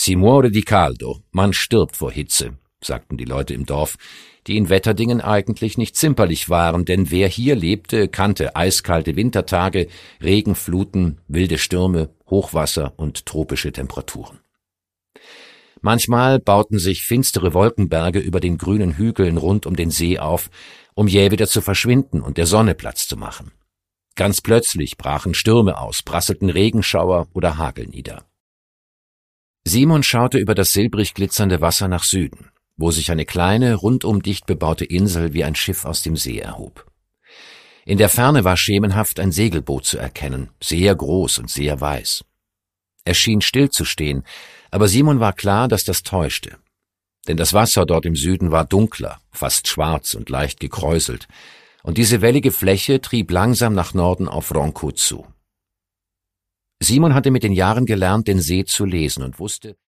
Si muore di caldo, man stirbt vor Hitze, sagten die Leute im Dorf, die in Wetterdingen eigentlich nicht zimperlich waren, denn wer hier lebte, kannte eiskalte Wintertage, Regenfluten, wilde Stürme, Hochwasser und tropische Temperaturen. Manchmal bauten sich finstere Wolkenberge über den grünen Hügeln rund um den See auf, um jäh wieder zu verschwinden und der Sonne Platz zu machen. Ganz plötzlich brachen Stürme aus, prasselten Regenschauer oder Hagel nieder. Simon schaute über das silbrig glitzernde Wasser nach Süden, wo sich eine kleine, rundum dicht bebaute Insel wie ein Schiff aus dem See erhob. In der Ferne war schemenhaft ein Segelboot zu erkennen, sehr groß und sehr weiß. Es schien still zu stehen, aber Simon war klar, dass das täuschte. Denn das Wasser dort im Süden war dunkler, fast schwarz und leicht gekräuselt, und diese wellige Fläche trieb langsam nach Norden auf Ronco zu. Simon hatte mit den Jahren gelernt, den See zu lesen und wusste,